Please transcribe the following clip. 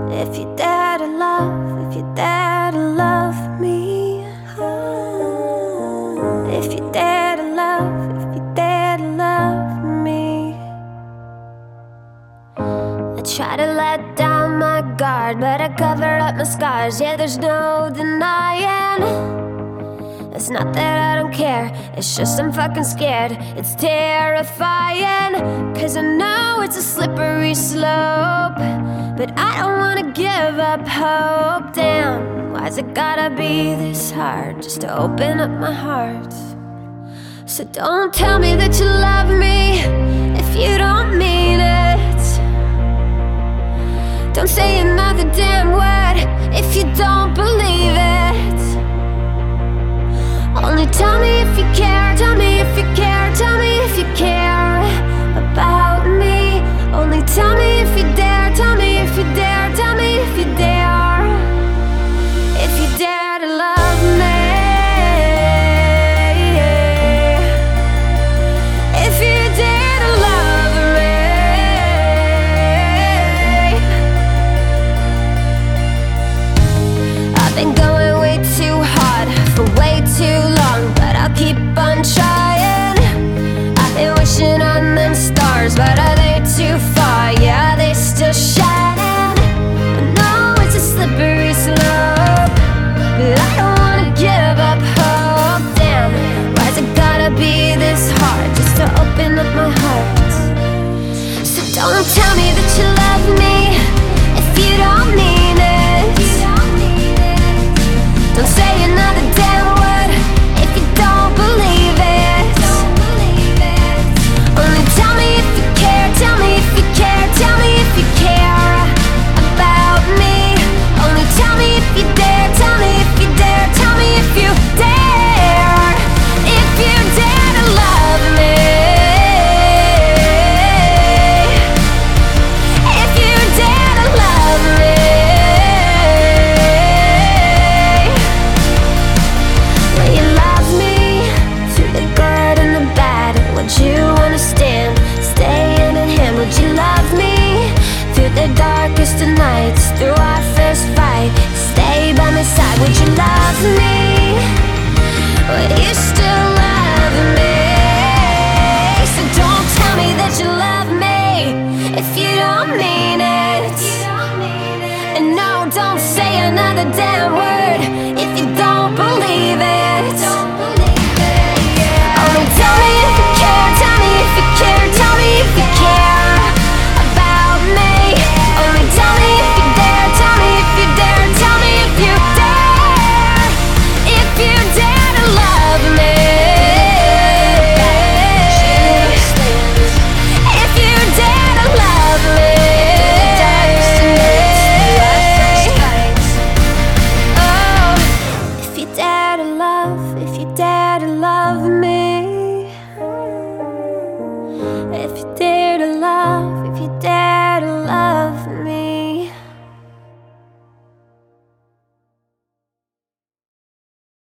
If you dare to love, if you dare to love me, if you dare to love, if you dare to love me. I try to let down my guard, but I cover up my scars. Yeah, there's no denying. It's not that I don't care, it's just I'm fucking scared. It's terrifying, cause I know it's a slippery slope, but I don't wanna give up hope. Damn, why's it gotta be this hard just to open up my heart? So don't tell me that you love me if you don't mean it. Don't say another damn word if you don't believe it. Only tell me if you care, tell me if you care, tell me if you care about me. Only tell me if you dare, tell me if you dare, tell me if you dare. If you dare to love me. If you dare to love me. I've been going way too hard for way too long, but I'll keep on trying. I've been wishing on them stars, but are they too far? Yeah, they still shining. I know it's a slippery slope, but I don't wanna give up hope. Damn, why's it gotta be this hard just to open up my heart? So don't tell me that you love me if you don't mean it. Don't say another damn word if you don't believe it. Only tell me if you care, tell me if you care, tell me if you care about me. Only tell me if you dare, tell me if you dare, tell me if you dare. If you dare to love me. If you dare to love me. Will you love me through the good and the bad? Would you understand? Stay hand in hand. Would you love me through the darkest of nights? Through our first fight, stay by my side. Would you love me? Would you still love me? So don't tell me that you love me if you don't mean it. And no, don't say another damn word